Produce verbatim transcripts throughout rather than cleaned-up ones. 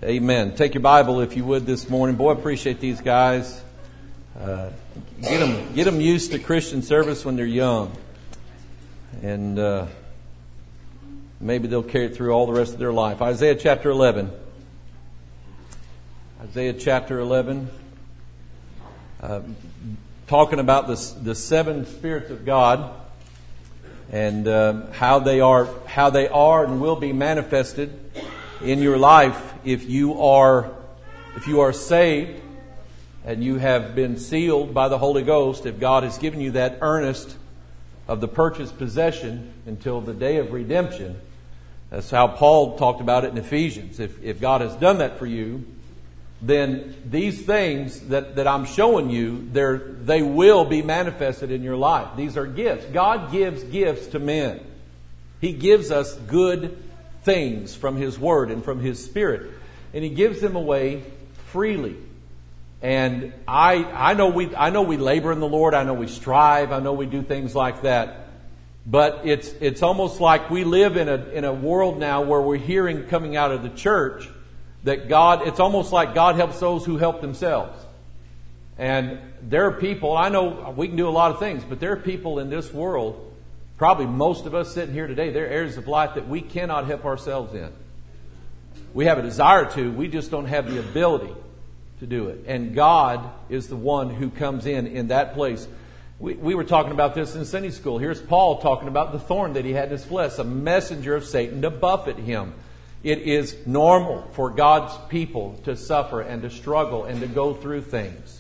Amen. Take your Bible, if you would, this morning. Boy, I appreciate these guys. Uh, get them, get them used to Christian service when they're young. And uh, maybe they'll carry it through all the rest of their life. Isaiah chapter eleven. Isaiah chapter eleven. Uh, talking about the, the seven spirits of God. And uh, how they are, how they are and will be manifested in your life if you are, if you are saved and you have been sealed by the Holy Ghost. If God has given you that earnest of the purchased possession until the day of redemption, that's how Paul talked about it in Ephesians. If if God has done that for you, then these things that, that I'm showing you, they're, they will be manifested in your life. These are gifts. God gives gifts to men. He gives us good things from His Word and from His Spirit. And He gives them away freely. And I I know we I know we labor in the Lord. I know we strive. I know we do things like that. But it's it's almost like we live in a in a world now where we're hearing coming out of the church that God, it's almost like God helps those who help themselves. And there are people, I know we can do a lot of things, but there are people in this world, probably most of us sitting here today, there are areas of life that we cannot help ourselves in. We have a desire to, we just don't have the ability to do it. And God is the one who comes in in that place. We, we were talking about this in Sunday school. Here's Paul talking about the thorn that he had in his flesh, a messenger of Satan to buffet him. It is normal for God's people to suffer and to struggle and to go through things.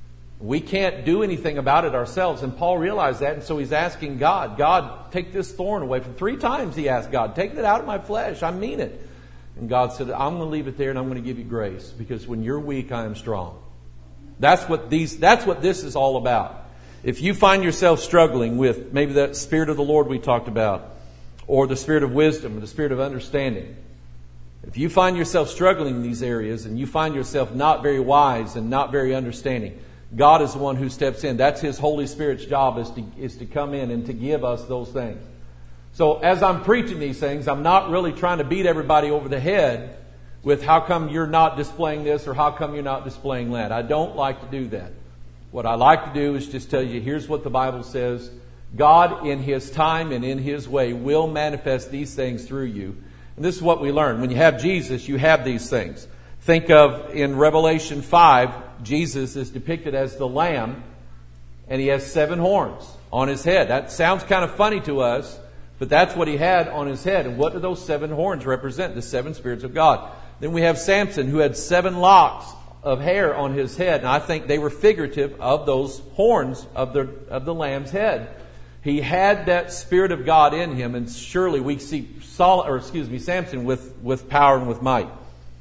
We can't do anything about it ourselves. And Paul realized that. And so he's asking God, God, take this thorn away from three times. He asked God, take it out of my flesh. I mean it. And God said, I'm going to leave it there and I'm going to give you grace. Because when you're weak, I am strong. That's what these, that's what this is all about. If you find yourself struggling with maybe that Spirit of the Lord we talked about, or the Spirit of wisdom, or the Spirit of understanding, if you find yourself struggling in these areas and you find yourself not very wise and not very understanding, God is the one who steps in. That's His Holy Spirit's job, is to, is to come in and to give us those things. So as I'm preaching these things, I'm not really trying to beat everybody over the head with how come you're not displaying this or how come you're not displaying that. I don't like to do that. What I like to do is just tell you, here's what the Bible says. God in His time and in His way will manifest these things through you. And this is what we learn. When you have Jesus, you have these things. Think of in Revelation five, Jesus is depicted as the Lamb, and He has seven horns on His head. That sounds kind of funny to us, but that's what He had on His head. And what do those seven horns represent? The seven spirits of God. Then we have Samson, who had seven locks of hair on his head, and I think they were figurative of those horns of the of the Lamb's head. He had that Spirit of God in him, and surely we see Saul, or excuse me, Samson with, with power and with might.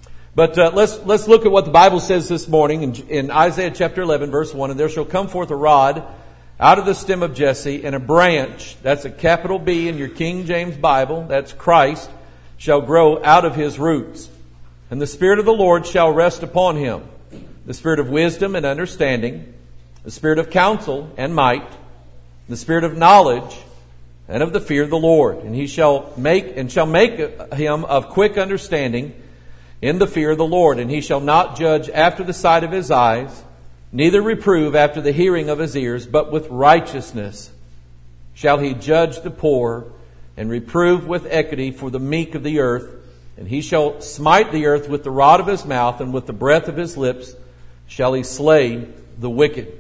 But uh, let's let's look at what the Bible says this morning in, in Isaiah chapter eleven, verse one. And there shall come forth a rod out of the stem of Jesse, and a branch, that's a capital B in your King James Bible, that's Christ, shall grow out of his roots. And the Spirit of the Lord shall rest upon him, the Spirit of wisdom and understanding, the Spirit of counsel and might, the Spirit of knowledge and of the fear of the Lord. And he shall make and shall make him of quick understanding in the fear of the Lord. And he shall not judge after the sight of his eyes, neither reprove after the hearing of his ears, but with righteousness shall he judge the poor, and reprove with equity for the meek of the earth. And he shall smite the earth with the rod of his mouth, and with the breath of his lips shall he slay the wicked.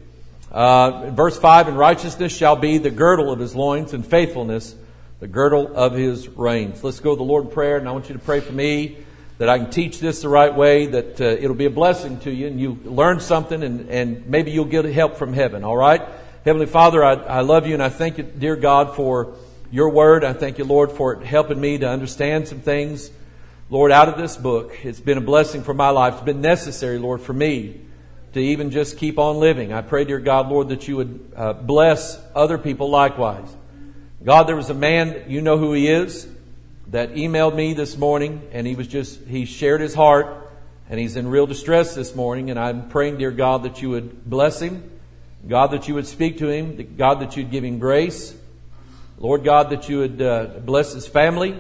Uh, verse five, and righteousness shall be the girdle of his loins, and faithfulness the girdle of his reins. Let's go to the Lord in prayer, and I want you to pray for me that I can teach this the right way, that uh, it'll be a blessing to you, and you learn something, and, and maybe you'll get help from heaven, all right? Heavenly Father, I, I love you, and I thank you, dear God, for your word. I thank you, Lord, for helping me to understand some things, Lord, out of this book. It's been a blessing for my life. It's been necessary, Lord, for me to even just keep on living. I pray, dear God, Lord, that you would uh, bless other people likewise. God, there was a man, you know who he is, that emailed me this morning, and he was just, he shared his heart, and he's in real distress this morning, and I'm praying, dear God, that you would bless him, God, that you would speak to him, God, that you'd give him grace, Lord God, that you would uh, bless his family.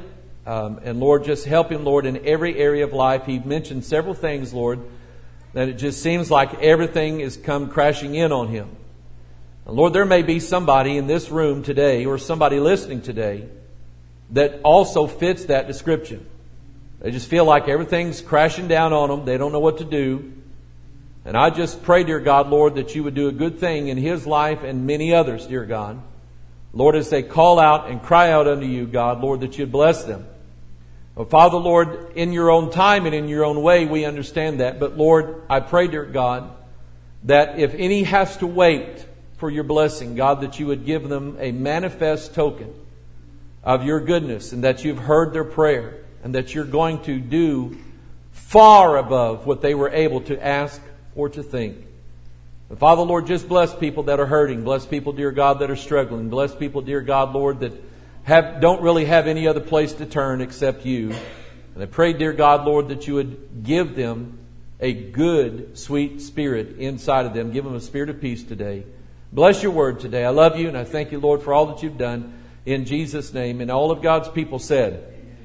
Um, and Lord, just help him, Lord, in every area of life. He mentioned several things, Lord, that it just seems like everything has come crashing in on him. And Lord, there may be somebody in this room today or somebody listening today that also fits that description. They just feel like everything's crashing down on them. They don't know what to do. And I just pray, dear God, Lord, that you would do a good thing in his life and many others, dear God. Lord, as they call out and cry out unto you, God, Lord, that you'd bless them. Oh, Father, Lord, in your own time and in your own way, we understand that. But Lord, I pray, dear God, that if any has to wait for your blessing, God, that you would give them a manifest token of your goodness and that you've heard their prayer and that you're going to do far above what they were able to ask or to think. And Father, Lord, just bless people that are hurting. Bless people, dear God, that are struggling. Bless people, dear God, Lord, that have don't really have any other place to turn except you. And I pray, dear God, Lord, that you would give them a good, sweet spirit inside of them. Give them a spirit of peace today. Bless your word today. I love you and I thank you, Lord, for all that you've done in Jesus' name. And all of God's people said,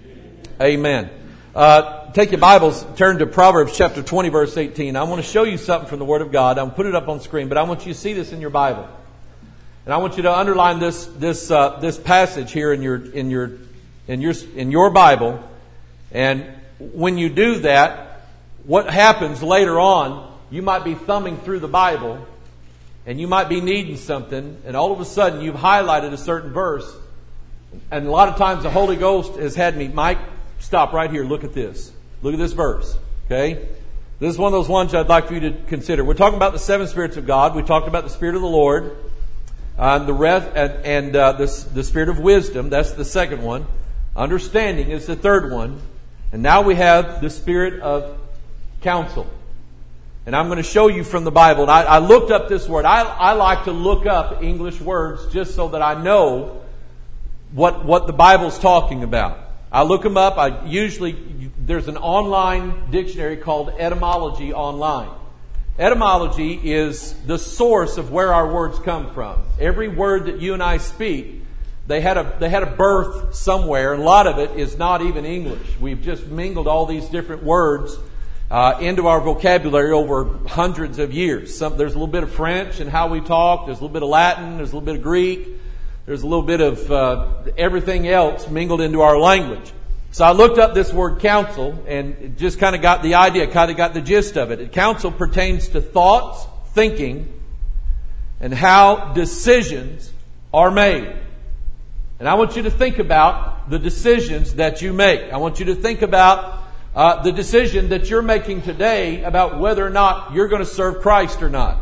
Amen. Uh, take your Bibles, turn to Proverbs chapter twenty, verse eighteen. I want to show you something from the Word of God. I'm going to put it up on screen, but I want you to see this in your Bible. And I want you to underline this this uh, this passage here in your in your in your in your Bible. And when you do that, what happens later on? You might be thumbing through the Bible, and you might be needing something, and all of a sudden you've highlighted a certain verse. And a lot of times the Holy Ghost has had me, Mike, stop right here. Look at this. Look at this verse. Okay? This is one of those ones I'd like for you to consider. We're talking about the seven spirits of God. We talked about the Spirit of the Lord. Uh, and the rest, and, and uh, the, the Spirit of wisdom. That's the second one. Understanding is the third one. And now we have the Spirit of counsel. And I'm going to show you from the Bible. And I, I looked up this word. I, I like to look up English words just so that I know what, what the Bible's talking about. I look them up. I usually, there's an online dictionary called Etymology Online. Etymology is the source of where our words come from. Every word that you and I speak, they had a they had a birth somewhere, and a lot of it is not even English. We've just mingled all these different words uh, into our vocabulary over hundreds of years. Some, there's a little bit of French in how we talk. There's a little bit of Latin. There's a little bit of Greek. There's a little bit of uh, everything else mingled into our language. So I looked up this word counsel and just kind of got the idea, kind of got the gist of it. Counsel pertains to thoughts, thinking, and how decisions are made. And I want you to think about the decisions that you make. I want you to think about uh, the decision that you're making today about whether or not you're going to serve Christ or not.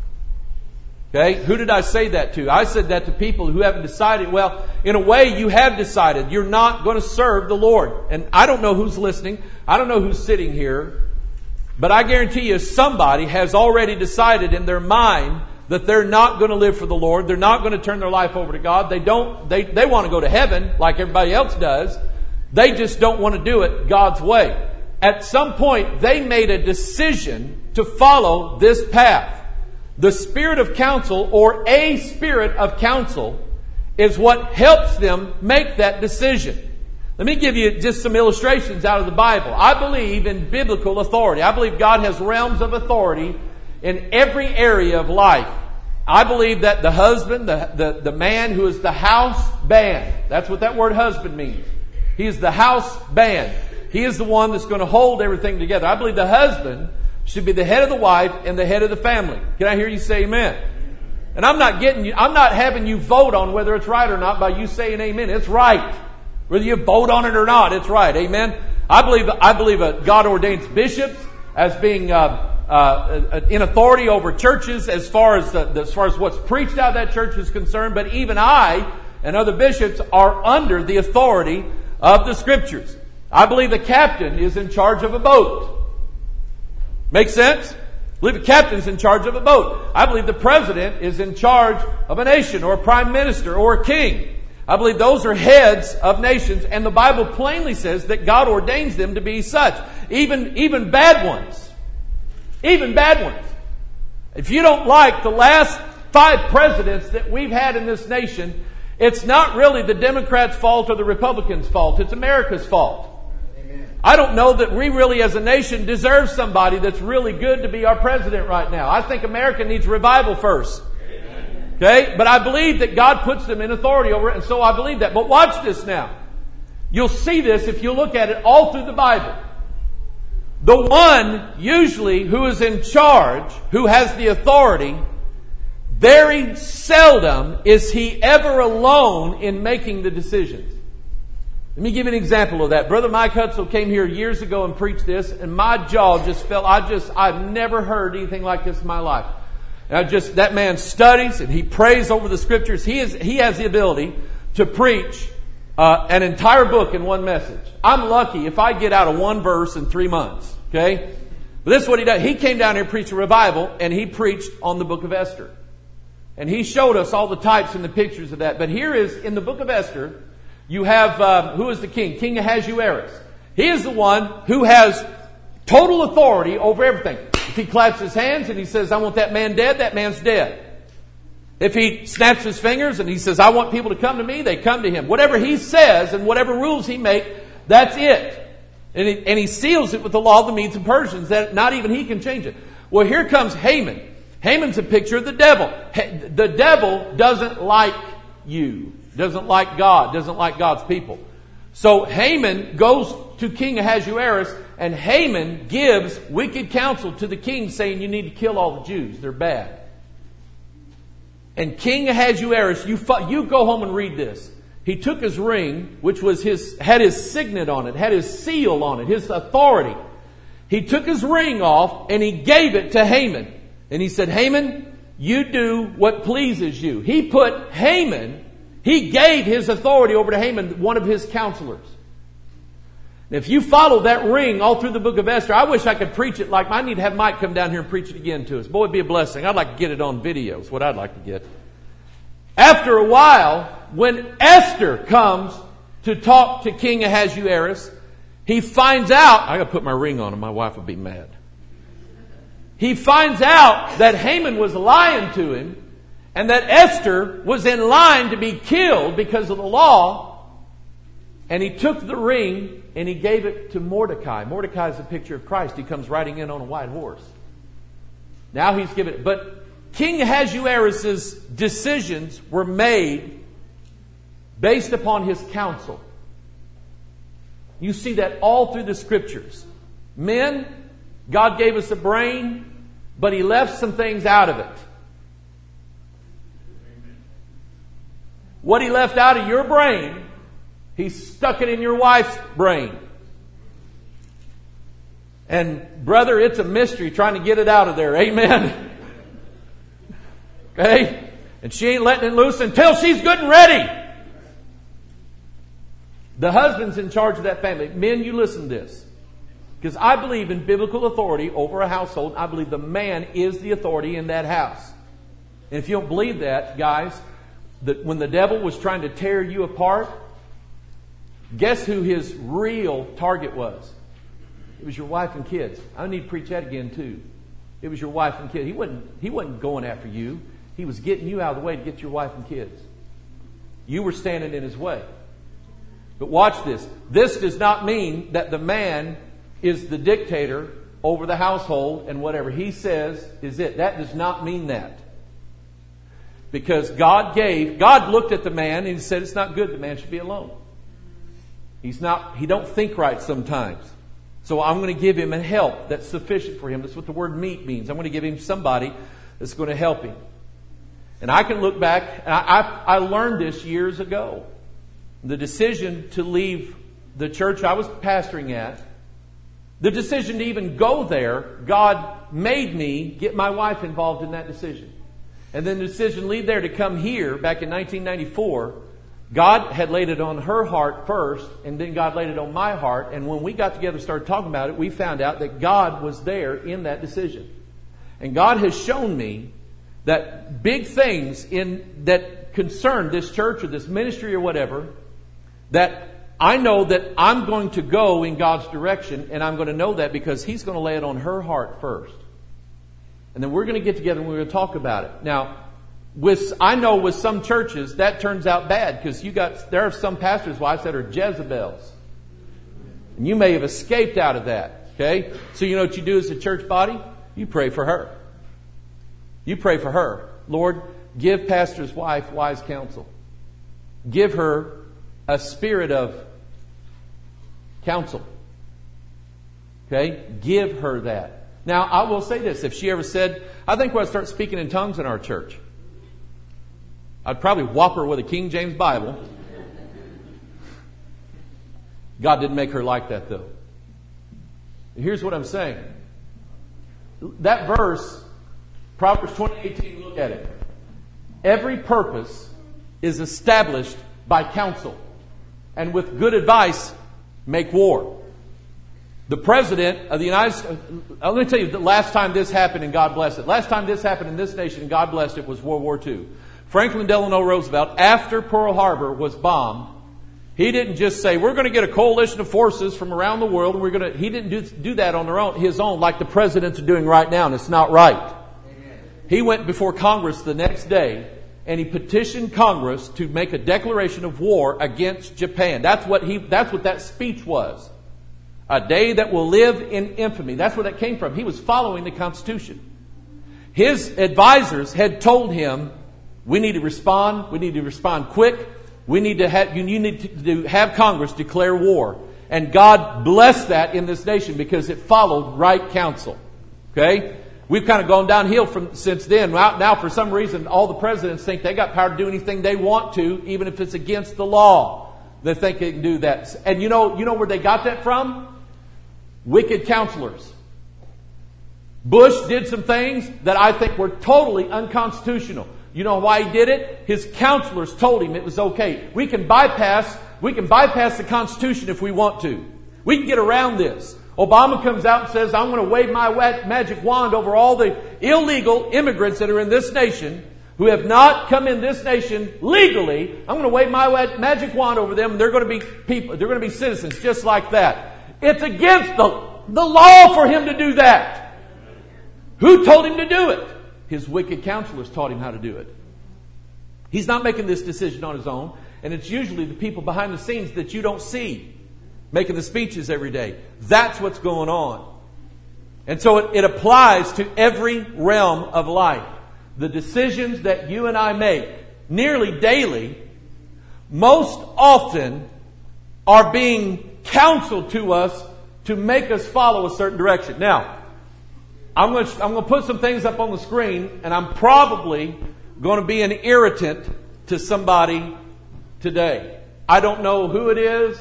Okay, who did I say that to? I said that to people who haven't decided. Well, in a way, you have decided you're not going to serve the Lord. And I don't know who's listening. I don't know who's sitting here. But I guarantee you somebody has already decided in their mind that they're not going to live for the Lord. They're not going to turn their life over to God. They don't, they, they want to go to heaven like everybody else does. They just don't want to do it God's way. At some point, they made a decision to follow this path. The spirit of counsel, or a spirit of counsel, is what helps them make that decision. Let me give you just some illustrations out of the Bible. I believe in biblical authority. I believe God has realms of authority in every area of life. I believe that the husband, the, the, the man who is the house band, that's what that word husband means. He is the house band. He is the one that's going to hold everything together. I believe the husband should be the head of the wife and the head of the family. Can I hear you say amen? And I'm not getting you, I'm not having you vote on whether it's right or not by you saying amen. It's right. Whether you vote on it or not, it's right. Amen. I believe, I believe uh, God ordains bishops as being, uh, uh, in authority over churches as far as the, as far as what's preached out of that church is concerned. But even I and other bishops are under the authority of the Scriptures. I believe the captain is in charge of a boat. Make sense? I believe the captain's in charge of a boat. I believe the president is in charge of a nation, or a prime minister, or a king. I believe those are heads of nations, and the Bible plainly says that God ordains them to be such. Even, even bad ones. Even bad ones. If you don't like the last five presidents that we've had in this nation, It's not really the Democrats' fault or the Republicans' fault. It's America's fault. I don't know that we really as a nation deserve somebody that's really good to be our president right now. I think America needs revival first. Okay? But I believe that God puts them in authority over it, and so I believe that. But watch this now. You'll see this if you look at it all through the Bible. The one usually who is in charge, who has the authority, very seldom is he ever alone in making the decisions. Let me give you an example of that. Brother Mike Hutzel came here years ago and preached this, and my jaw just fell. I just, I've never heard anything like this in my life. And I just, that man studies and he prays over the scriptures. He is, he has the ability to preach uh, an entire book in one message. I'm lucky if I get out of one verse in three months. Okay? But this is what he does. He came down here and preached a revival, and he preached on the book of Esther. And he showed us all the types and the pictures of that. But here is, in the book of Esther, you have, uh, who is the king? King Ahasuerus. He is the one who has total authority over everything. If he claps his hands and he says, I want that man dead, that man's dead. If he snaps his fingers and he says, I want people to come to me, they come to him. Whatever he says and whatever rules he makes, that's it. And he, and he seals it with the law of the Medes and Persians, that not even he can change it. Well, here comes Haman. Haman's a picture of the devil. The devil doesn't like you. Doesn't like God. Doesn't like God's people. So Haman goes to King Ahasuerus, and Haman gives wicked counsel to the king, saying you need to kill all the Jews. They're bad. And King Ahasuerus, you, you go home and read this. He took his ring, which was his, had his signet on it, had his seal on it, his authority. He took his ring off and he gave it to Haman. And he said, Haman, you do what pleases you. He put Haman, he gave his authority over to Haman, one of his counselors. If you follow that ring all through the book of Esther, I wish I could preach it like, I need to have Mike come down here and preach it again to us. Boy, it'd be a blessing. I'd like to get it on video. It's what I'd like to get. After a while, when Esther comes to talk to King Ahasuerus, he finds out, I got to put my ring on him, my wife will be mad. He finds out that Haman was lying to him and that Esther was in line to be killed because of the law. And he took the ring and he gave it to Mordecai. Mordecai is a picture of Christ. He comes riding in on a white horse. Now he's given it. But King Ahasuerus' decisions were made based upon his counsel. You see that all through the scriptures. Men, God gave us a brain, but He left some things out of it. What He left out of your brain, He stuck it in your wife's brain. And brother, it's a mystery trying to get it out of there. Amen. Okay? And she ain't letting it loose until she's good and ready. The husband's in charge of that family. Men, you listen to this. Because I believe in biblical authority over a household. I believe the man is the authority in that house. And if you don't believe that, guys, that when the devil was trying to tear you apart, guess who his real target was? It was your wife and kids. I need to preach that again too. It was your wife and kids. He wasn't, he wasn't going after you. He was getting you out of the way to get your wife and kids. You were standing in his way. But watch this. This does not mean that the man is the dictator over the household and whatever he says is it. That does not mean that. Because God gave, God looked at the man and He said it's not good the man should be alone. He's not, he don't think right sometimes. So I'm going to give him a help that's sufficient for him. That's what the word meet means. I'm going to give him somebody that's going to help him. And I can look back, and I, I, I learned this years ago. The decision to leave the church I was pastoring at, the decision to even go there, God made me get my wife involved in that decision. And then the decision to leave there to come here back in nineteen ninety-four, God had laid it on her heart first, and then God laid it on my heart. And when we got together and started talking about it, we found out that God was there in that decision. And God has shown me that big things in that concern this church or this ministry or whatever, that I know that I'm going to go in God's direction, and I'm going to know that because He's going to lay it on her heart first. And then we're going to get together and we're going to talk about it. Now, with, I know with some churches that turns out bad because you got, there are some pastors' wives that are Jezebels. And you may have escaped out of that. Okay? So you know what you do as a church body? You pray for her. You pray for her. Lord, give pastor's wife wise counsel. Give her a spirit of counsel. Okay? Give her that. Now, I will say this. If she ever said, I think we'll start speaking in tongues in our church, I'd probably whop her with a King James Bible. God didn't make her like that, though. Here's what I'm saying. That verse, Proverbs twenty eighteen, look at it. Every purpose is established by counsel, and with good advice, make war. The President of the United States, let me tell you, the last time this happened, and God bless it. Last time this happened in this nation, and God blessed it, was World War Two. Franklin Delano Roosevelt, after Pearl Harbor was bombed, he didn't just say, we're going to get a coalition of forces from around the world, and we're going to, he didn't do, do that on their own, his own, like the presidents are doing right now, and it's not right. Amen. He went before Congress the next day, and he petitioned Congress to make a declaration of war against Japan. That's what he, that's what that speech was. A day that will live in infamy. That's where that came from. He was following the Constitution. His advisors had told him, we need to respond. We need to respond quick. We need to have, you need to, to have Congress declare war. And God blessed that in this nation because it followed right counsel. Okay? We've kind of gone downhill from since then. Now, now, for some reason, all the presidents think they got power to do anything they want to, even if it's against the law. They think they can do that. And you know, you know where they got that from? Wicked counselors. Bush did some things that I think were totally unconstitutional. You know why he did it? His counselors told him it was okay. We can bypass, we can bypass the Constitution if we want to. We can get around this. Obama comes out and says, I'm going to wave my magic wand over all the illegal immigrants that are in this nation who have not come in this nation legally. I'm going to wave my magic wand over them, and they're going to be people, they're going to be citizens just like that. It's against the, the law for him to do that. Who told him to do it? His wicked counselors taught him how to do it. He's not making this decision on his own. And it's usually the people behind the scenes that you don't see making the speeches every day. That's what's going on. And so it, it applies to every realm of life. The decisions that you and I make nearly daily, most often are being counseled to us to make us follow a certain direction. Now, I'm going to, I'm going to put some things up on the screen, and I'm probably going to be an irritant to somebody today. I don't know who it is.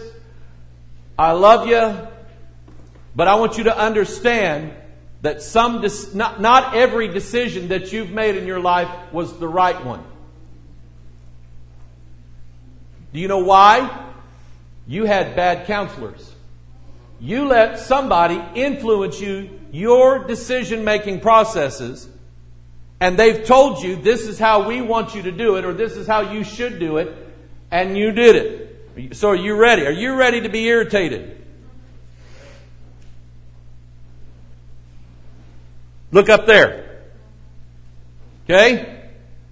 I love you, but I want you to understand that some not, not every decision that you've made in your life was the right one. Do you know why? You had bad counselors. You let somebody influence you, your decision-making processes, and they've told you this is how we want you to do it, or this is how you should do it, and you did it. So are you ready? Are you ready to be irritated? Look up there. Okay?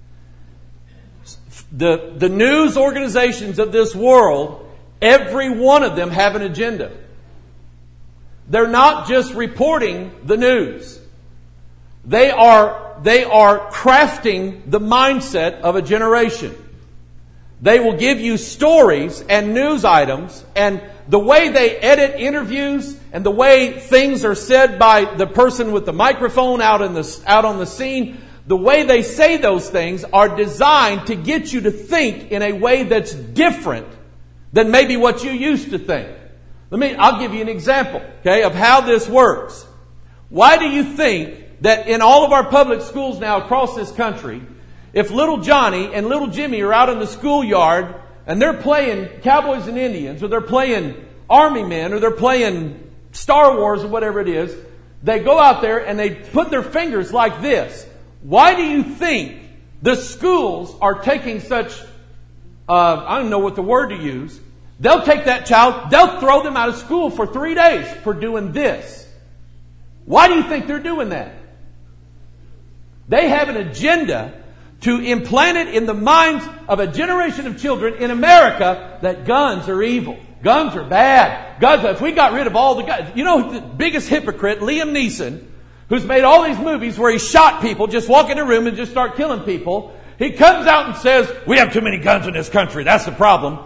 The, the news organizations of this world, every one of them have an agenda. They're not just reporting the news. They are, they are crafting the mindset of a generation. They will give you stories and news items, and the way they edit interviews and the way things are said by the person with the microphone out in the, out on the scene, the way they say those things are designed to get you to think in a way that's different than maybe what you used to think. Let me, I'll give you an example, okay, of how this works. Why do you think that in all of our public schools now across this country, if little Johnny and little Jimmy are out in the schoolyard and they're playing Cowboys and Indians, or they're playing Army Men, or they're playing Star Wars or whatever it is, they go out there and they put their fingers like this. Why do you think the schools are taking such, uh, I don't know what the word to use, they'll take that child, they'll throw them out of school for three days for doing this. Why do you think they're doing that? They have an agenda to implant it in the minds of a generation of children in America that guns are evil. Guns are bad. Guns, if we got rid of all the guns. You know, the biggest hypocrite, Liam Neeson, who's made all these movies where he shot people, just walk in a room and just start killing people. He comes out and says, we have too many guns in this country. That's the problem.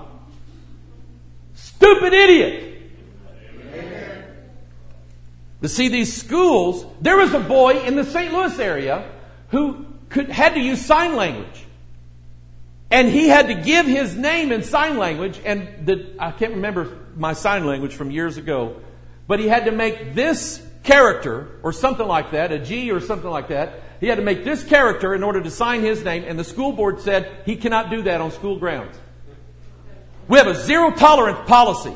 Stupid idiot. Amen. But see, these schools, there was a boy in the Saint Louis area who could, had to use sign language. And he had to give his name in sign language. And the, I can't remember my sign language from years ago. But he had to make this character, or something like that, a G or something like that. He had to make this character in order to sign his name. And the school board said he cannot do that on school grounds. We have a zero tolerance policy.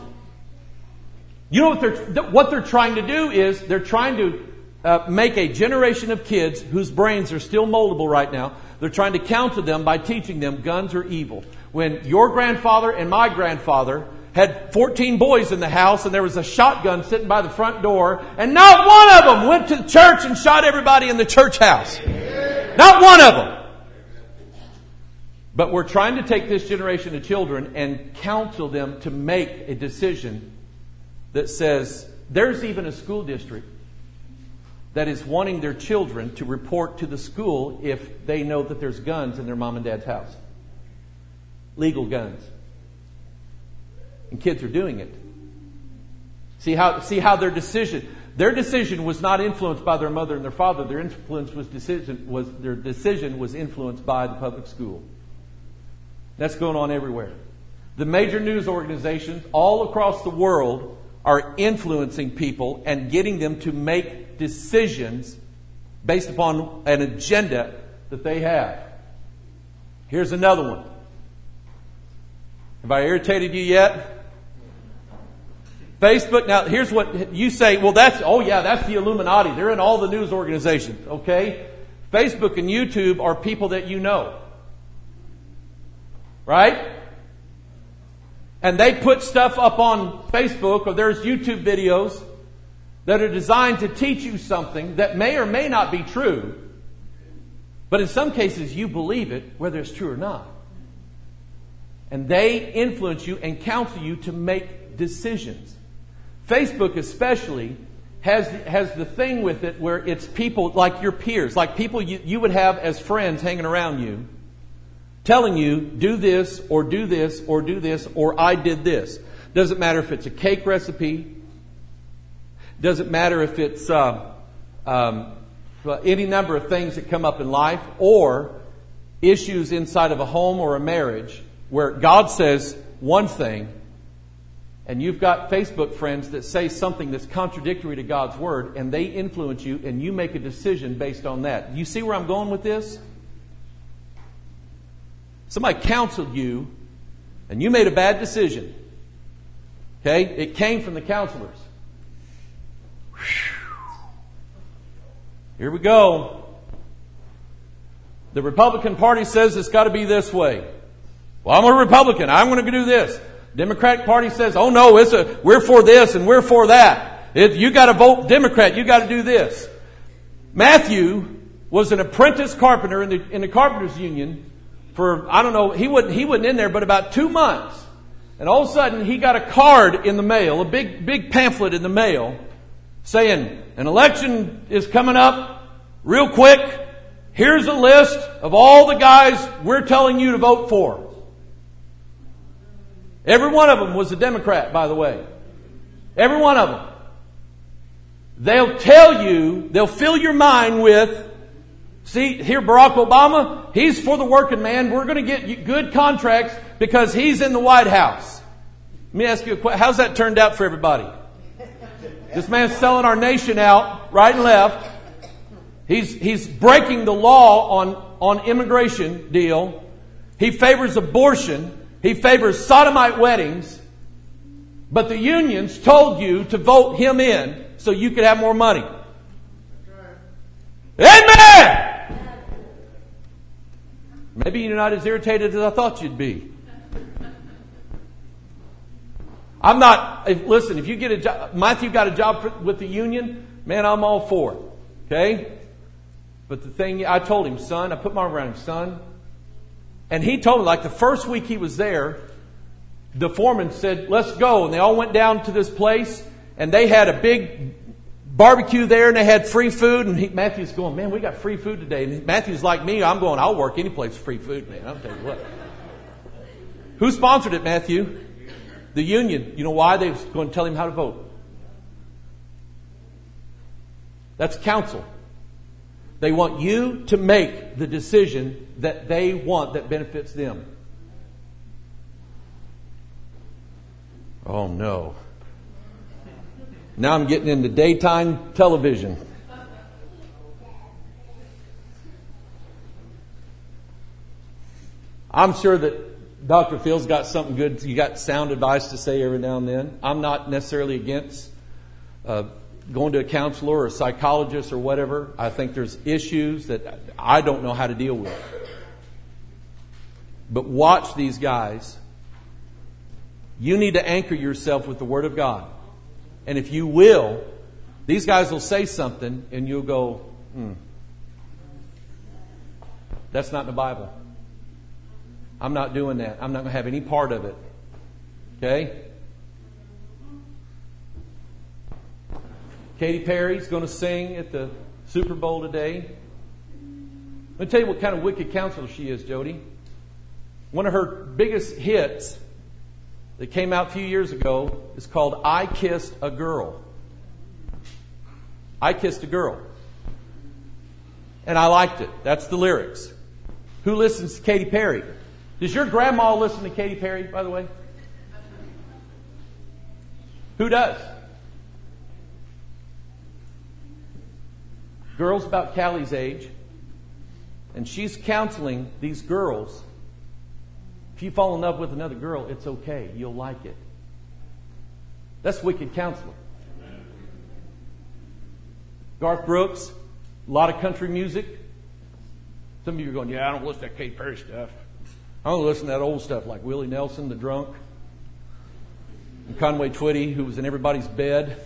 You know what they're, what they're trying to do is they're trying to uh, make a generation of kids whose brains are still moldable right now. They're trying to counsel them by teaching them guns are evil. When your grandfather and my grandfather had fourteen boys in the house and there was a shotgun sitting by the front door and not one of them went to the church and shot everybody in the church house. Not one of them. But we're trying to take this generation of children and counsel them to make a decision that says there's even a school district that is wanting their children to report to the school if they know that there's guns in their mom and dad's house. Legal guns. And kids are doing it. See how see how their decision their decision was not influenced by their mother and their father. Their influence was decision was their decision was influenced by the public school. That's going on everywhere. The major news organizations all across the world are influencing people and getting them to make decisions based upon an agenda that they have. Here's another one. Have I irritated you yet? Facebook. Now, here's what you say. Well, that's, oh yeah, that's the Illuminati. They're in all the news organizations. Okay? Facebook and YouTube are people that you know. Right? And they put stuff up on Facebook, or there's YouTube videos that are designed to teach you something that may or may not be true. But in some cases, you believe it, whether it's true or not. And they influence you and counsel you to make decisions. Facebook especially has, has the thing with it where it's people like your peers, like people you, you would have as friends hanging around you, telling you, do this, or do this, or do this, or I did this. Doesn't matter if it's a cake recipe. Doesn't matter if it's uh, um, any number of things that come up in life, or issues inside of a home or a marriage where God says one thing, and you've got Facebook friends that say something that's contradictory to God's Word, and they influence you, and you make a decision based on that. You see where I'm going with this? Somebody counseled you, and you made a bad decision. Okay? It came from the counselors. Here we go. The Republican Party says it's got to be this way. Well, I'm a Republican. I'm going to do this. Democratic Party says, oh no, it's a, we're for this and we're for that. It, you got to vote Democrat. You got to do this. Matthew was an apprentice carpenter in the, in the Carpenters Union for, I don't know, he wasn't, he wasn't in there but about two months. And all of a sudden he got a card in the mail, a big, big pamphlet in the mail saying, an election is coming up real quick. Here's a list of all the guys we're telling you to vote for. Every one of them was a Democrat, by the way. Every one of them. They'll tell you, they'll fill your mind with, see, here Barack Obama, he's for the working man. We're going to get good contracts because he's in the White House. Let me ask you a question. How's that turned out for everybody? This man's selling our nation out right and left. He's, he's breaking the law on, on immigration deal. He favors abortion. He favors sodomite weddings. But the unions told you to vote him in so you could have more money. Amen! Maybe you're not as irritated as I thought you'd be. I'm not, if, listen, if you get a job, Matthew got a job for, with the union, man, I'm all for it. Okay? But the thing, I told him, son, I put my arm around him, son. And he told me, like the first week he was there, the foreman said, let's go. And they all went down to this place, and they had a big barbecue there, and they had free food. And he, Matthew's going, man, we got free food today. And Matthew's like me, I'm going, I'll work any place for free food, man. I'll tell you what. Who sponsored it, Matthew? The union. You know why? They was going to tell him how to vote. That's counsel. They want you to make the decision that they want that benefits them. Oh no. Now I'm getting into daytime television. I'm sure that Doctor Phil's got something good. You got sound advice to say every now and then. I'm not necessarily against uh, going to a counselor or a psychologist or whatever. I think there's issues that I don't know how to deal with. But watch these guys. You need to anchor yourself with the Word of God. And if you will, these guys will say something and you'll go, hmm, that's not in the Bible. I'm not doing that. I'm not going to have any part of it. Okay? Katy Perry's going to sing at the Super Bowl today. Let me tell you what kind of wicked counselor she is, Jody. One of her biggest hits that came out a few years ago is called I Kissed a Girl. I Kissed a Girl. And I liked it. That's the lyrics. Who listens to Katy Perry? Does your grandma listen to Katy Perry, by the way? Who does? Girls about Callie's age. And she's counseling these girls. If you fall in love with another girl, it's okay. You'll like it. That's wicked counseling. Garth Brooks, a lot of country music. Some of you are going, yeah, I don't listen to that Katy Perry stuff. I don't listen to that old stuff like Willie Nelson, the drunk, and Conway Twitty, who was in everybody's bed.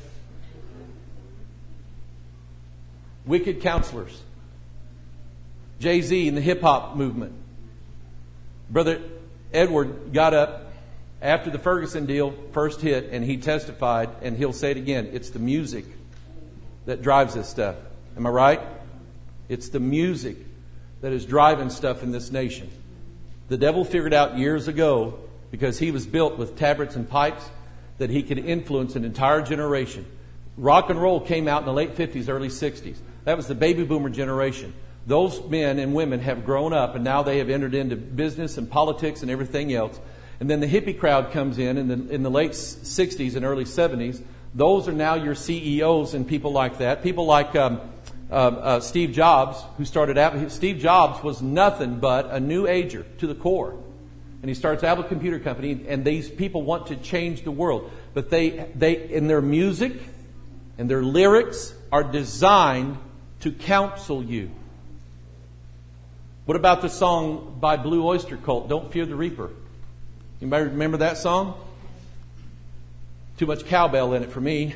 Wicked counselors. Jay-Z in the hip-hop movement. Brother Edward got up after the Ferguson deal first hit, and he testified, and he'll say it again. It's the music that drives this stuff. Am I right? It's the music that is driving stuff in this nation. The devil figured out years ago, because he was built with tabrets and pipes, that he could influence an entire generation. Rock and roll came out in the late fifties, early sixties. That was the baby boomer generation. Those men and women have grown up, and now they have entered into business and politics and everything else. And then the hippie crowd comes in in the, in the late sixties and early seventies. Those are now your C E Os and people like that. People like um, uh, uh, Steve Jobs, who started out. Steve Jobs was nothing but a new ager to the core. And he starts Apple Computer Company, and these people want to change the world. But they, they in their music and their lyrics are designed to counsel you. What about the song by Blue Oyster Cult, Don't Fear the Reaper? Anybody remember that song? Too much cowbell in it for me.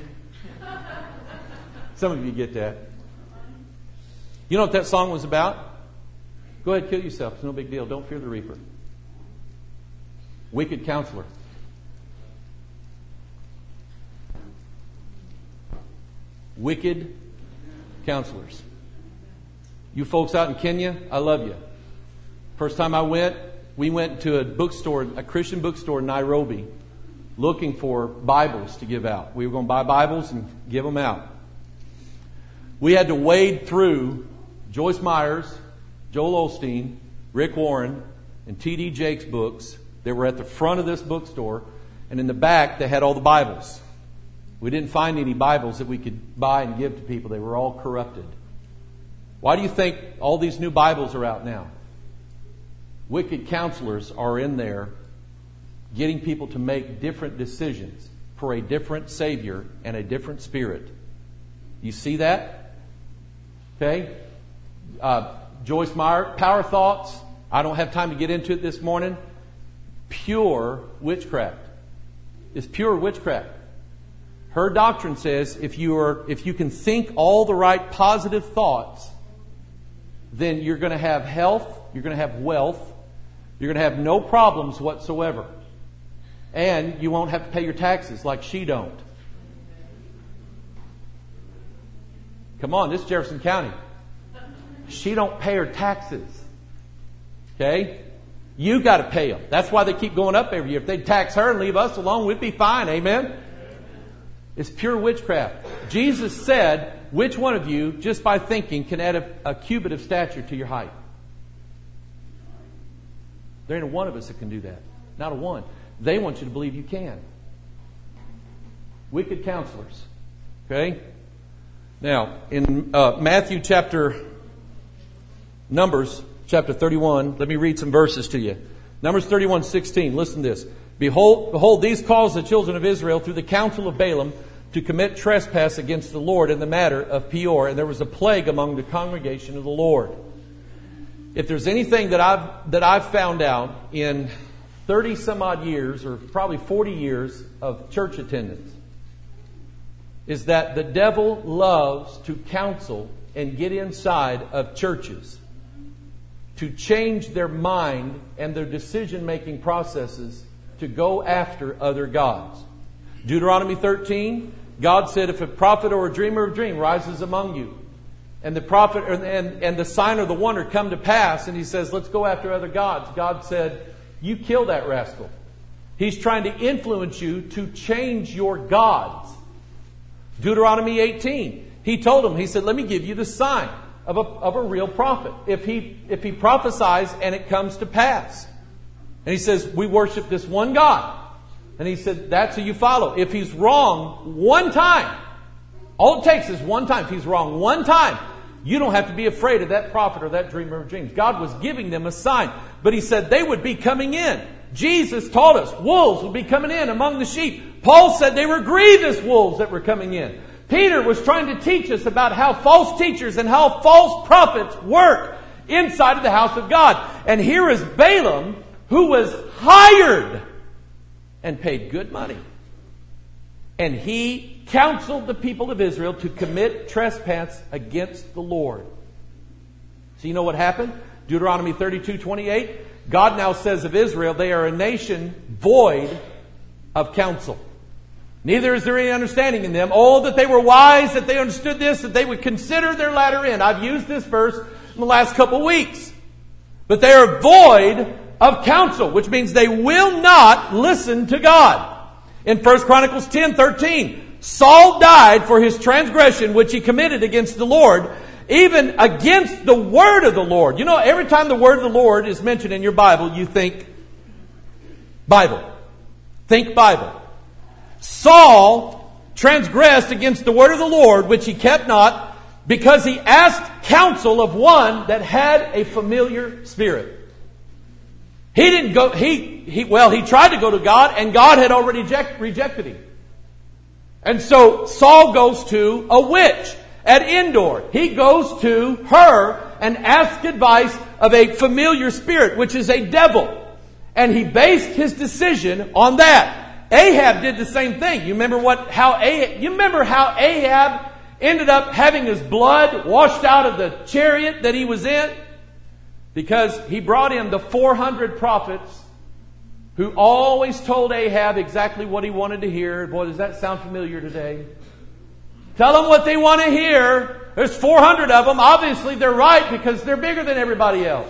Some of you get that. You know what that song was about? Go ahead, kill yourself. It's no big deal. Don't fear the reaper. Wicked counselor. Wicked counselors. You folks out in Kenya, I love you. First time I went, we went to a bookstore, a Christian bookstore in Nairobi, looking for Bibles to give out. We were going to buy Bibles and give them out. We had to wade through Joyce Myers, Joel Osteen, Rick Warren, and T D Jakes books. They were at the front of this bookstore, and in the back they had all the Bibles. We didn't find any Bibles that we could buy and give to people. They were all corrupted. Why do you think all these new Bibles are out now? Wicked counselors are in there getting people to make different decisions for a different Savior and a different Spirit. You see that? Okay? Uh, Joyce Meyer, Power Thoughts. I don't have time to get into it this morning. Pure witchcraft. It's pure witchcraft. Her doctrine says if you are, if you can think all the right positive thoughts, then you're going to have health, you're going to have wealth, you're going to have no problems whatsoever. And you won't have to pay your taxes like she don't. Come on, this is Jefferson County. She don't pay her taxes. Okay? You got to pay them. That's why they keep going up every year. If they'd tax her and leave us alone, we'd be fine. Amen? It's pure witchcraft. Jesus said, which one of you, just by thinking, can add a, a cubit of stature to your height? There ain't a one of us that can do that. Not a one. They want you to believe you can. Wicked counselors. Okay? Now, in uh, Matthew chapter, Numbers chapter thirty-one, let me read some verses to you. Numbers thirty-one sixteen, listen to this. Behold, behold, these caused the children of Israel through the counsel of Balaam to commit trespass against the Lord in the matter of Peor, and there was a plague among the congregation of the Lord. If there's anything that I've that I've found out in thirty some odd years, or probably forty years of church attendance, is that the devil loves to counsel and get inside of churches to change their mind and their decision-making processes to go after other gods. Deuteronomy thirteen, God said, if a prophet or a dreamer of dream rises among you, and the prophet and, and the sign or the wonder come to pass, and he says, let's go after other gods, God said, you kill that rascal. He's trying to influence you to change your gods. Deuteronomy eighteen, he told him, he said, let me give you the sign of a, of a real prophet. If he, if he prophesies and it comes to pass. And he says, we worship this one God. And he said, that's who you follow. If he's wrong one time, all it takes is one time. If he's wrong one time, you don't have to be afraid of that prophet or that dreamer of dreams. God was giving them a sign. But he said they would be coming in. Jesus taught us wolves would be coming in among the sheep. Paul said they were grievous wolves that were coming in. Peter was trying to teach us about how false teachers and how false prophets work inside of the house of God. And here is Balaam, who was hired and paid good money. And he counseled the people of Israel to commit trespass against the Lord. So you know what happened? Deuteronomy thirty-two twenty-eight. God now says of Israel, they are a nation void of counsel. Neither is there any understanding in them. Oh, that they were wise, that they understood this, that they would consider their latter end. I've used this verse in the last couple of weeks. But they are void of counsel, which means they will not listen to God. In First Chronicles ten thirteen, Saul died for his transgression which he committed against the Lord, even against the word of the Lord. You know, every time the word of the Lord is mentioned in your Bible, you think Bible. Think Bible. Saul transgressed against the word of the Lord, which he kept not, because he asked counsel of one that had a familiar spirit. He didn't go, he, he, well, he tried to go to God, and God had already reject, rejected him. And so Saul goes to a witch at Endor. He goes to her and asks advice of a familiar spirit, which is a devil. And he based his decision on that. Ahab did the same thing. You remember what, how Ahab, you remember how Ahab ended up having his blood washed out of the chariot that he was in? Because he brought in the four hundred prophets who always told Ahab exactly what he wanted to hear. Boy, does that sound familiar today? Tell them what they want to hear. There's four hundred of them. Obviously, they're right because they're bigger than everybody else.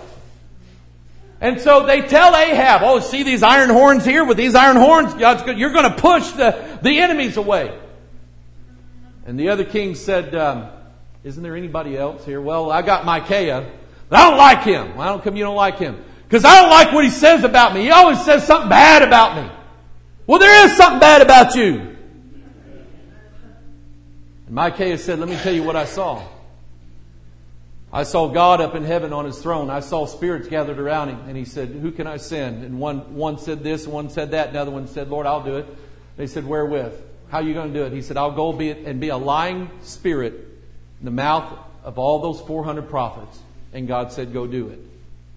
And so they tell Ahab, oh, see these iron horns here? With these iron horns, God's good. You're going to push the, the enemies away. And the other king said, um, isn't there anybody else here? Well, I got Micaiah, but I don't like him. Well, how come you don't like him? Because I don't like what he says about me. He always says something bad about me. Well, there is something bad about you. And Micaiah said, let me tell you what I saw. I saw God up in heaven on his throne. I saw spirits gathered around him. And he said, who can I send? And one, one said this, and one said that. Another one said, Lord, I'll do it. They said, wherewith? How are you going to do it? He said, I'll go be and be a lying spirit in the mouth of all those four hundred prophets. And God said, go do it.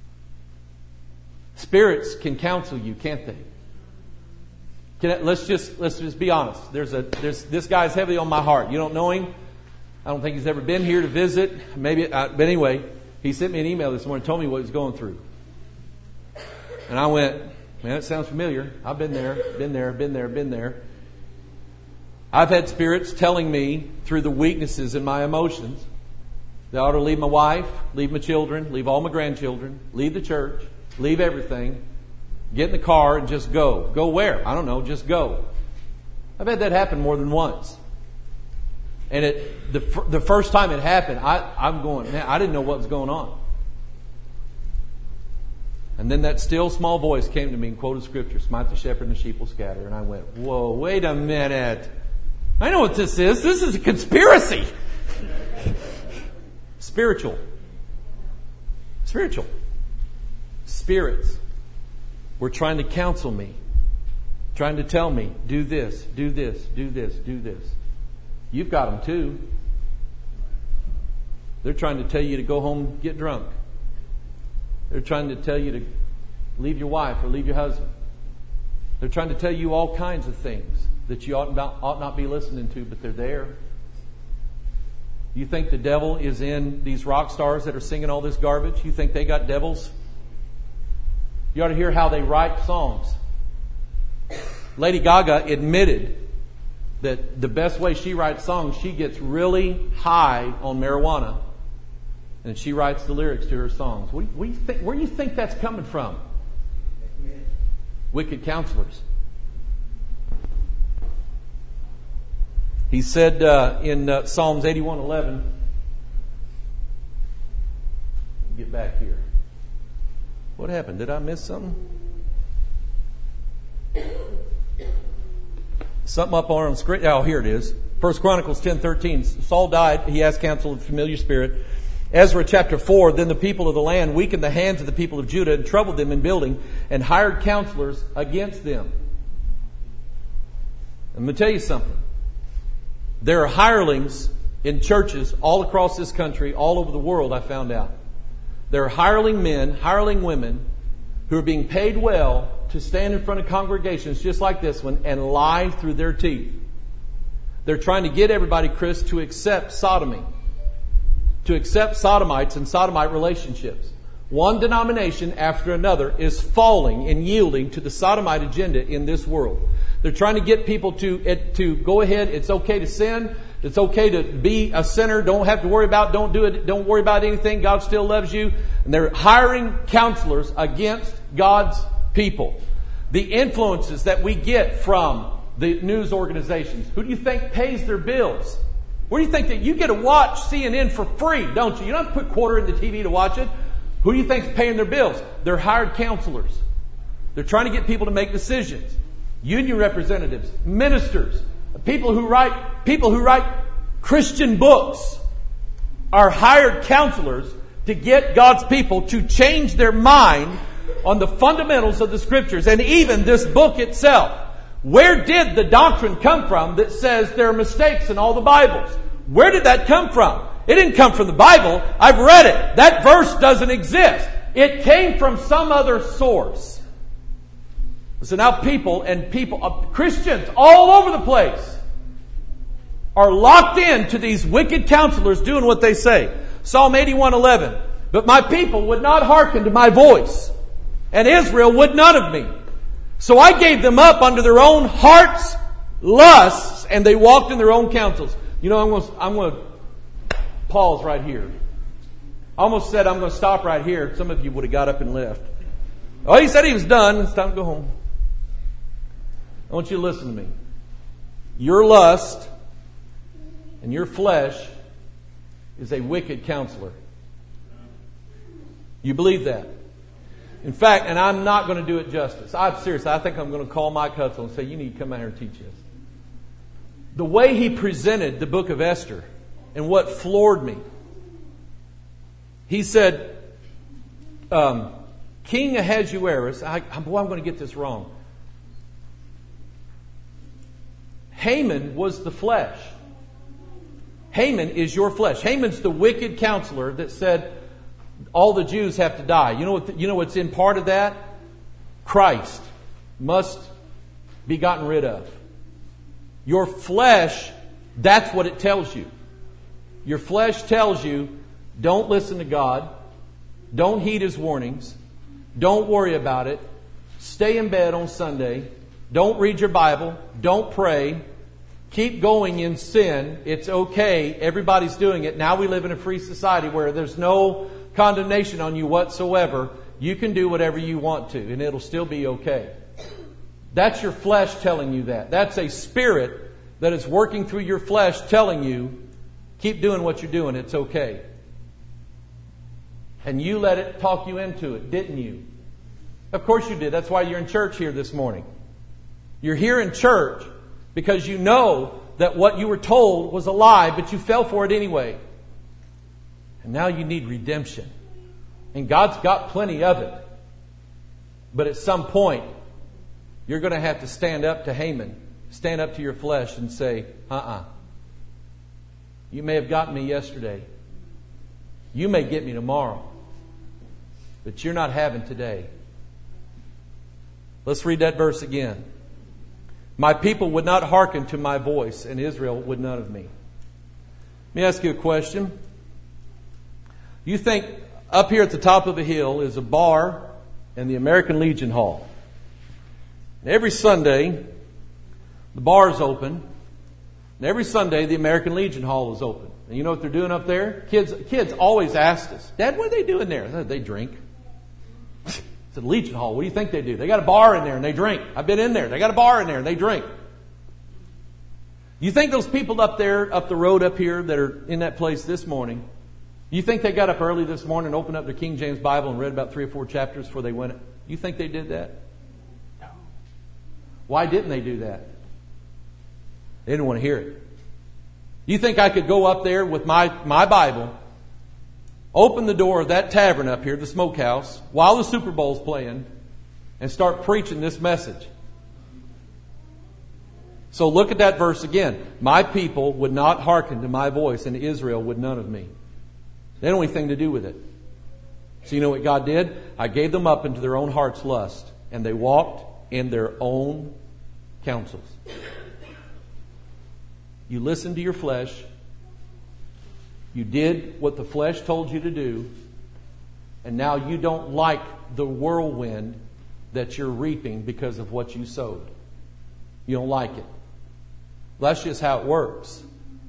Spirits can counsel you, can't they? Can I, let's just let's just be honest. There's a there's this guy's heavy on my heart. You don't know him. I don't think he's ever been here to visit. Maybe, uh, but anyway, he sent me an email this morning, told me what he was going through. And I went, man, it sounds familiar. I've been there, been there, been there, been there. I've had spirits telling me through the weaknesses in my emotions that I ought to leave my wife, leave my children, leave all my grandchildren, leave the church, leave everything, get in the car and just go. Go where? I don't know, just go. I've had that happen more than once. And it the the first time it happened, I, I'm going, man, I didn't know what was going on. And then that still small voice came to me and quoted Scripture, smite the shepherd and the sheep will scatter. And I went, whoa, wait a minute. I know what this is. This is a conspiracy. Spiritual. Spiritual. Spirits were trying to counsel me. Trying to tell me, do this, do this, do this, do this. You've got them too. They're trying to tell you to go home, get drunk. They're trying to tell you to leave your wife or leave your husband. They're trying to tell you all kinds of things that you ought not, ought not be listening to, but they're there. You think the devil is in these rock stars that are singing all this garbage? You think they got devils? You ought to hear how they write songs. Lady Gaga admitted that the best way she writes songs, she gets really high on marijuana and she writes the lyrics to her songs. What do you, what do you think, where do you think that's coming from? Wicked counselors. He said uh, in uh, Psalms eighty-one eleven, get back here. What happened? Did I miss something? Something up on the screen. Oh, here it is. First Chronicles ten thirteen. Saul died. He asked counsel of the familiar spirit. Ezra chapter four. Then the people of the land weakened the hands of the people of Judah and troubled them in building and hired counselors against them. I'm going to tell you something. There are hirelings in churches all across this country, all over the world, I found out. There are hireling men, hireling women who are being paid well to stand in front of congregations just like this one and lie through their teeth. They're trying to get everybody, Chris, to accept sodomy, to accept sodomites and sodomite relationships. One denomination after another is falling and yielding to the sodomite agenda in this world. They're trying to get people to it, to go ahead. It's okay to sin. It's okay to be a sinner. Don't have to worry about, don't do it. Don't worry about anything. God still loves you. And they're hiring counselors against God's people. The influences that we get from the news organizations. Who do you think pays their bills? Where do you think that you get to watch C N N for free, don't you? You don't have to put a quarter in the T V to watch it. Who do you think is paying their bills? They're hired counselors. They're trying to get people to make decisions. Union representatives, ministers, people who write, people who write Christian books are hired counselors to get God's people to change their mind on the fundamentals of the Scriptures and even this book itself. Where did the doctrine come from that says there are mistakes in all the Bibles? Where did that come from? It didn't come from the Bible. I've read it. That verse doesn't exist. It came from some other source. So now people and people, uh, Christians all over the place are locked into these wicked counselors doing what they say. Psalm eighty-one eleven. But my people would not hearken to my voice, and Israel would none of me. So I gave them up under their own hearts' lusts, and they walked in their own counsels. You know, I'm going to, I'm going to pause right here. I almost said I'm going to stop right here. Some of you would have got up and left. Oh, he said he was done. It's time to go home. I want you to listen to me. Your lust and your flesh is a wicked counselor. You believe that? In fact, and I'm not going to do it justice. I'm serious. I think I'm going to call Mike Hutzel and say, you need to come out here and teach us. The way he presented the book of Esther and what floored me. He said, um, King Ahasuerus, I, boy, I'm going to get this wrong. Haman was the flesh. Haman is your flesh. Haman's the wicked counselor that said all the Jews have to die. You know what? The, you know what's in part of that? Christ must be gotten rid of. Your flesh, that's what it tells you. Your flesh tells you, don't listen to God. Don't heed his warnings. Don't worry about it. Stay in bed on Sunday. Don't read your Bible. Don't pray. Keep going in sin. It's okay. Everybody's doing it. Now we live in a free society where there's no condemnation on you whatsoever. You can do whatever you want to, and it'll still be okay. That's your flesh telling you that. That's a spirit that is working through your flesh telling you, keep doing what you're doing. It's okay. And you let it talk you into it, didn't you? Of course you did. That's why you're in church here this morning. You're here in church because you know that what you were told was a lie, but you fell for it anyway. And now you need redemption. And God's got plenty of it. But at some point, you're going to have to stand up to Haman, stand up to your flesh and say, uh-uh. You may have gotten me yesterday. You may get me tomorrow. But you're not having today. Let's read that verse again. My people would not hearken to my voice, and Israel would none of me. Let me ask you a question. You think up here at the top of the hill is a bar and the American Legion Hall. Every Sunday, the bar is open. And every Sunday, the American Legion Hall is open. And you know what they're doing up there? Kids kids always ask us, Dad, what are they doing there? They drink. It's a Legion Hall. What do you think they do? They got a bar in there and they drink. I've been in there. They got a bar in there and they drink. You think those people up there, up the road up here that are in that place this morning, you think they got up early this morning and opened up their King James Bible and read about three or four chapters before they went? You think they did that? No. Why didn't they do that? They didn't want to hear it. You think I could go up there with my, my Bible, open the door of that tavern up here, the smokehouse, while the Super Bowl's playing, and start preaching this message? So look at that verse again. My people would not hearken to my voice, and Israel would none of me. They had anything to do with it. So you know what God did? I gave them up into their own heart's lust, and they walked in their own counsels. You listened to your flesh. You did what the flesh told you to do. And now you don't like the whirlwind that you're reaping because of what you sowed. You don't like it. That's just how it works.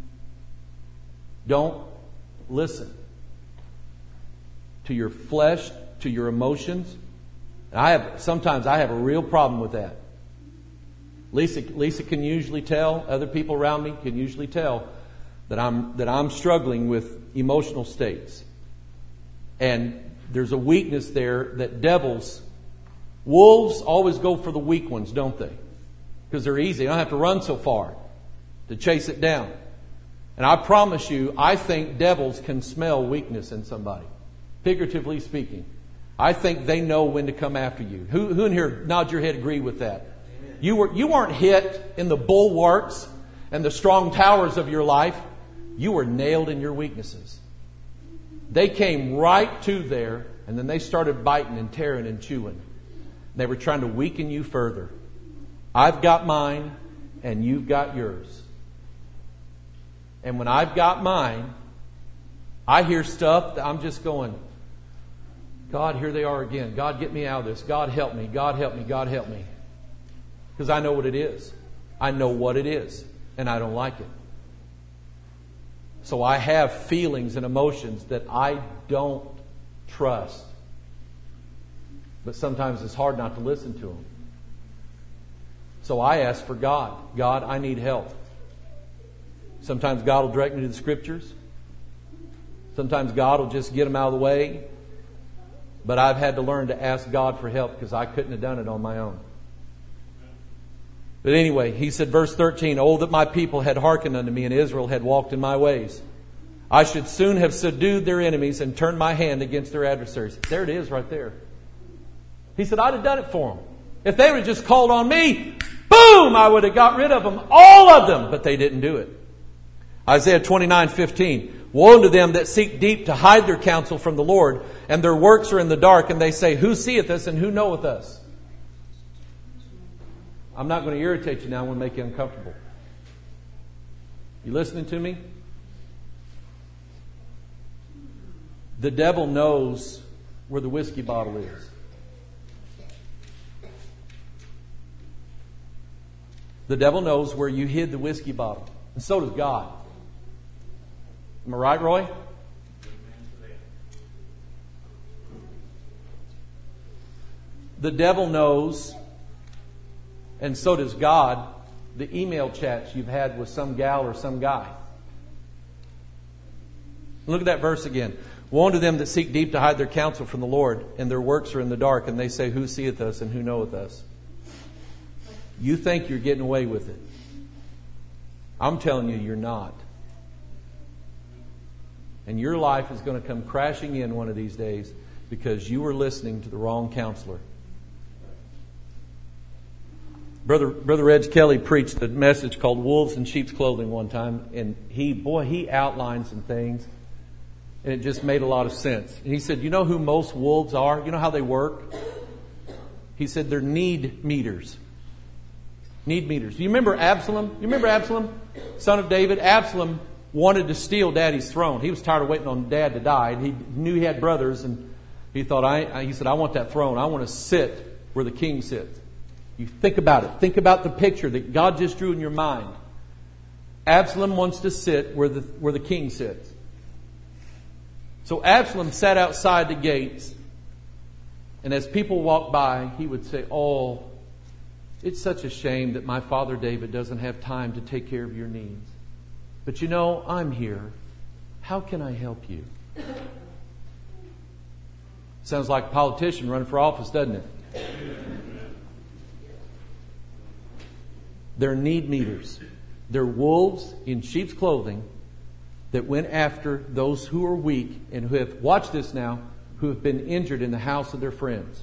Don't listen to your flesh, to your emotions. I have sometimes I have a real problem with that. Lisa, Lisa can usually tell, other people around me can usually tell that I'm that I'm struggling with emotional states. And there's a weakness there that devils, wolves always go for the weak ones, don't they? Because they're easy. They don't have to run so far to chase it down. And I promise you, I think devils can smell weakness in somebody. Figuratively speaking. I think they know when to come after you. Who, who in here nod your head agree with that? You were you weren't hit in the bulwarks and the strong towers of your life. You were nailed in your weaknesses. They came right to there, and then they started biting and tearing and chewing. They were trying to weaken you further. I've got mine, and you've got yours. And when I've got mine, I hear stuff that I'm just going, God, here they are again. God, get me out of this. God, help me. God, help me. God, help me. Because I know what it is. I know what it is. And I don't like it. So I have feelings and emotions that I don't trust. But sometimes it's hard not to listen to them. So I ask for God. God, I need help. Sometimes God will direct me to the Scriptures. Sometimes God will just get them out of the way. But I've had to learn to ask God for help because I couldn't have done it on my own. But anyway, he said, verse thirteen, oh, that my people had hearkened unto me, and Israel had walked in my ways. I should soon have subdued their enemies and turned my hand against their adversaries. There it is right there. He said, I'd have done it for them. If they would have just called on me, boom, I would have got rid of them, all of them. But they didn't do it. Isaiah twenty-nine fifteen, woe unto them that seek deep to hide their counsel from the Lord, and their works are in the dark, and they say, who seeth us and who knoweth us? I'm not going to irritate you now. I want to make you uncomfortable. You listening to me? The devil knows where the whiskey bottle is. The devil knows where you hid the whiskey bottle. And so does God. Am I right, Roy? The devil knows, and so does God, the email chats you've had with some gal or some guy. Look at that verse again. Woe to them that seek deep to hide their counsel from the Lord, and their works are in the dark, and they say, who seeth us and who knoweth us? You think you're getting away with it. I'm telling you, you're not. And your life is going to come crashing in one of these days because you were listening to the wrong counselor. Brother Brother Reg Kelly preached a message called Wolves in Sheep's Clothing one time, and he, boy, he outlined some things, and it just made a lot of sense. And he said, you know who most wolves are? You know how they work? He said they're need meters. Need meters. Do you remember Absalom? You remember Absalom, son of David? Absalom wanted to steal Daddy's throne. He was tired of waiting on Dad to die, and he knew he had brothers, and he thought, I, he said, I want that throne. I want to sit where the king sits. You think about it. Think about the picture that God just drew in your mind. Absalom wants to sit where the, where the king sits. So Absalom sat outside the gates, and as people walked by, he would say, oh, it's such a shame that my father David doesn't have time to take care of your needs. But you know, I'm here. How can I help you? Sounds like a politician running for office, doesn't it? They're need meters. They're wolves in sheep's clothing that went after those who are weak and who have, watch this now, who have been injured in the house of their friends.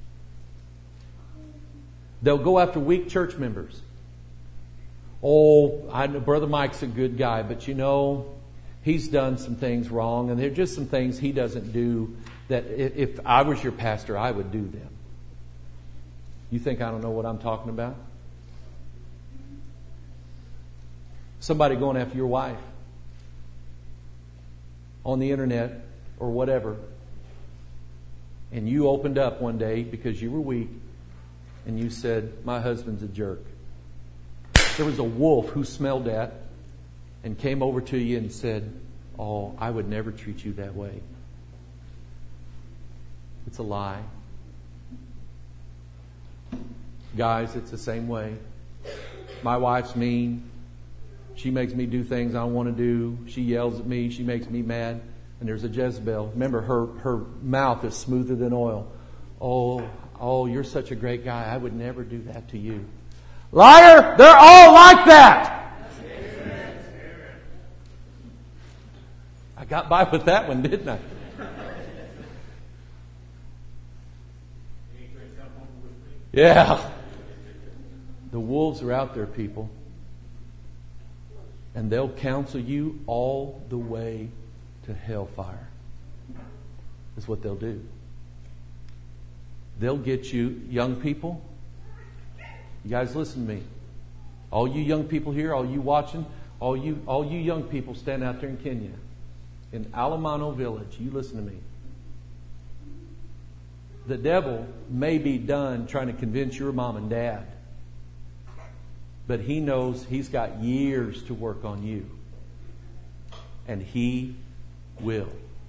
They'll go after weak church members. Oh, I know Brother Mike's a good guy, but you know, he's done some things wrong, and there are just some things he doesn't do that if I was your pastor, I would do them. You think I don't know what I'm talking about? Somebody going after your wife on the internet or whatever, and you opened up one day because you were weak and you said, my husband's a jerk. There was a wolf who smelled that and came over to you and said, oh, I would never treat you that way. It's a lie. Guys, it's the same way. My wife's mean. She makes me do things I don't want to do. She yells at me. She makes me mad. And there's a Jezebel. Remember, her, her mouth is smoother than oil. Oh, oh, you're such a great guy. I would never do that to you. Liar! They're all like that! I got by with that one, didn't I? Yeah. The wolves are out there, people. And they'll counsel you all the way to hellfire. That's what they'll do. They'll get you, young people. You guys listen to me. All you young people here, all you watching, all you all you young people stand out there in Kenya, in Alamano Village, you listen to me. The devil may be done trying to convince your mom and dad, but he knows he's got years to work on you. And he will.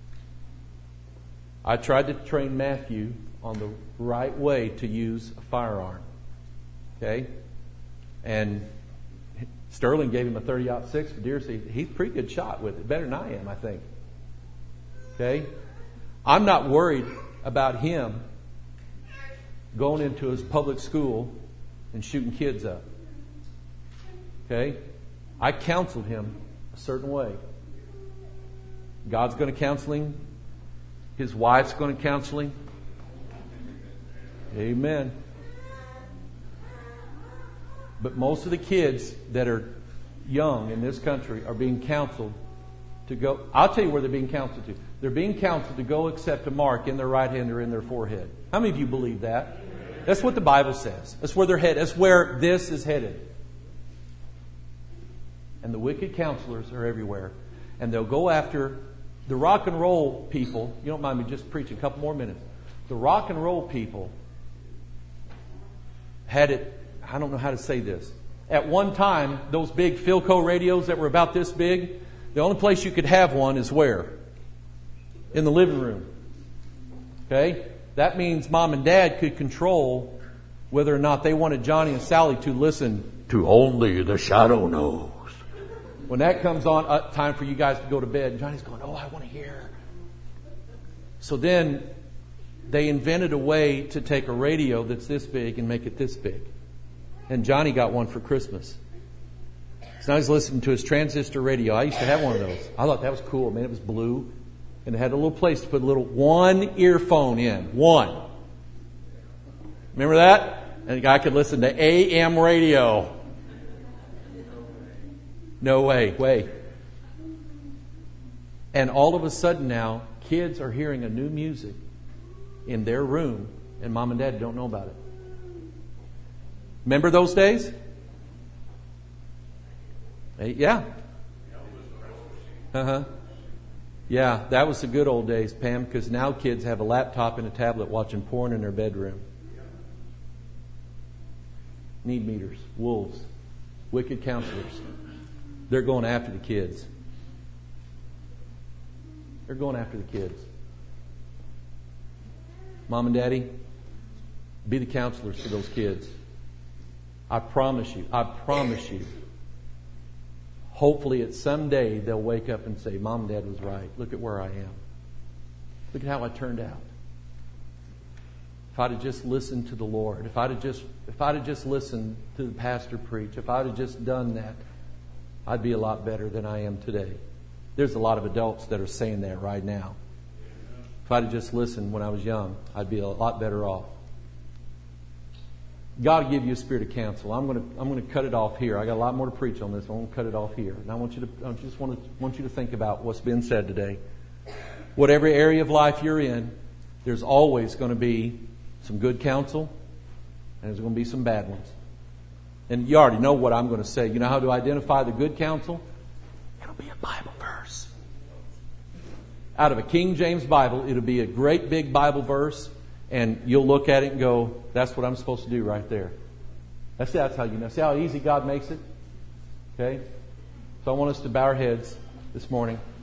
I tried to train Matthew on the right way to use a firearm. Okay? And Sterling gave him a thirty aught six for deer seed. He's a pretty good shot with it. Better than I am, I think. Okay? I'm not worried about him going into his public school and shooting kids up. Okay? I counseled him a certain way. God's going to counsel him. His wife's going to counsel him. Amen. But most of the kids that are young in this country are being counseled to go. I'll tell you where they're being counseled to. They're being counseled to go accept a mark in their right hand or in their forehead. How many of you believe that? That's what the Bible says. That's where they're headed. That's where this is headed. And the wicked counselors are everywhere. And they'll go after The rock and roll people, you don't mind me just preaching a couple more minutes. The rock and roll people had it, I don't know how to say this. At one time, those big Philco radios that were about this big, the only place you could have one is where? In the living room. Okay? That means mom and dad could control whether or not they wanted Johnny and Sally to listen to Only the Shadow Knows. When that comes on, uh, time for you guys to go to bed. Johnny's going, oh, I want to hear. So then they invented a way to take a radio that's this big and make it this big. And Johnny got one for Christmas. So now he's listening to his transistor radio. I used to have one of those. I thought that was cool. Man, it was blue. And it had a little place to put a little one earphone in. One. Remember that? And the guy could listen to A M radio. No way, way. And all of a sudden now, kids are hearing a new music in their room, and mom and dad don't know about it. Remember those days? Hey, yeah. Uh-huh. Yeah, that was the good old days, Pam, because now kids have a laptop and a tablet watching porn in their bedroom. Need meters, wolves, wicked counselors. They're going after the kids. They're going after the kids. Mom and Daddy, be the counselors for those kids. I promise you, I promise you. Hopefully at some day they'll wake up and say, Mom and Dad was right. Look at where I am. Look at how I turned out. If I'd have just listened to the Lord, if I'd have just if I'd have just listened to the pastor preach, if I'd have just done that, I'd be a lot better than I am today. There's a lot of adults that are saying that right now. If I'd have just listened when I was young, I'd be a lot better off. God will give you a spirit of counsel. I'm going to I'm going to cut it off here. I got a lot more to preach on this. I'm going to cut it off here. And I want you to I just want to want you to think about what's been said today. Whatever area of life you're in, there's always going to be some good counsel, and there's going to be some bad ones. And you already know what I'm going to say. You know how to identify the good counsel? It'll be a Bible verse. Out of a King James Bible, it'll be a great big Bible verse, and you'll look at it and go, that's what I'm supposed to do right there. That's, that's how you know. See how easy God makes it? Okay? So I want us to bow our heads this morning.